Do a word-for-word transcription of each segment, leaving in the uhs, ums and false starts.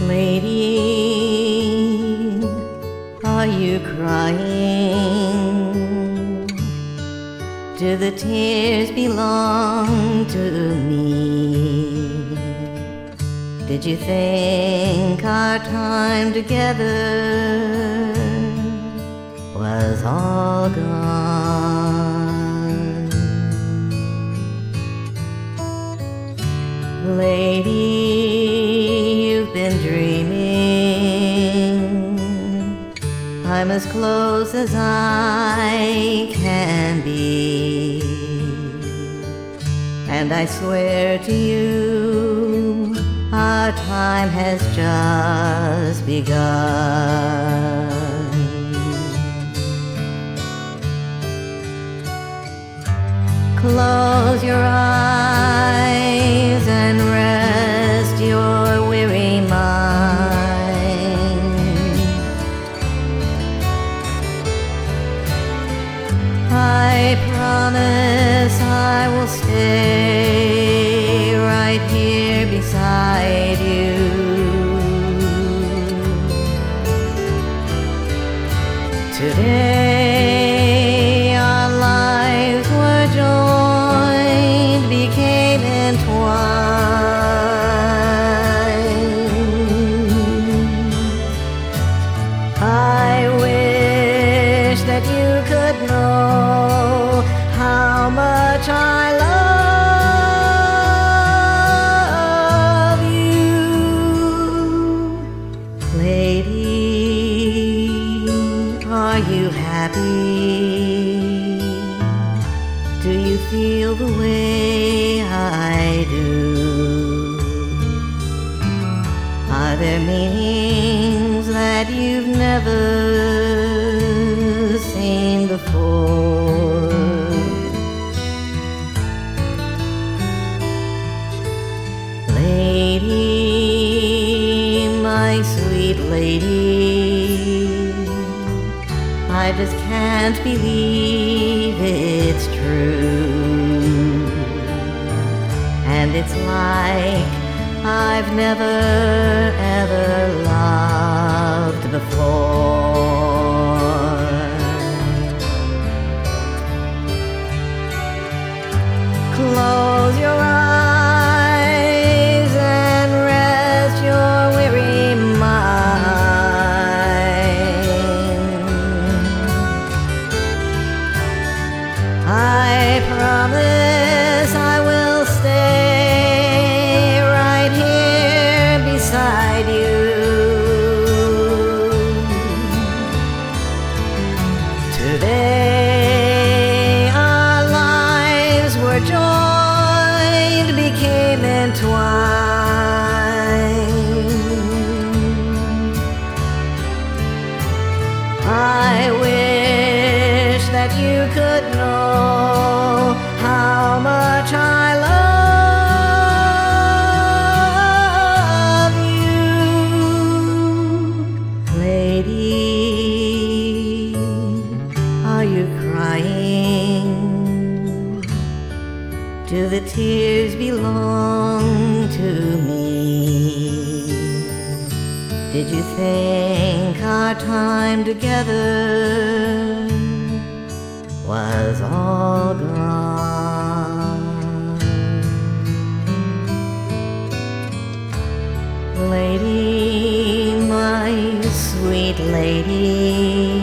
Lady, are you crying? Do the tears belong to me? Did you think our time together was all gone? Lady, you've been dreaming. I'm as close as I can be, and I swear to you, our time has just begun. Close your eyes and rest your weary mind. I promise I will stay right here beside you. Today our lives were joined, became entwined. I wish that you could know how much I love you. Lady, are you happy? Do you feel the way I do? Are there meanings that you've never seen before? Lady, my sweet lady, I just can't believe it's true. And it's like I've never ever loved before. Close your eyes and rest your weary mind. I promise I will stay right here beside you. Today our lives were joined, became entwined. I wish that you could know how much I love you. Lady, are you crying? Do the tears belong to me? Did you think our time together was all gone? Lady, my sweet lady,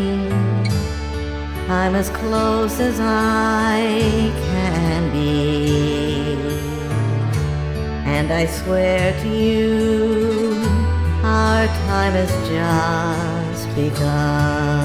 I'm as close as I can be, and I swear to you, our time has just begun.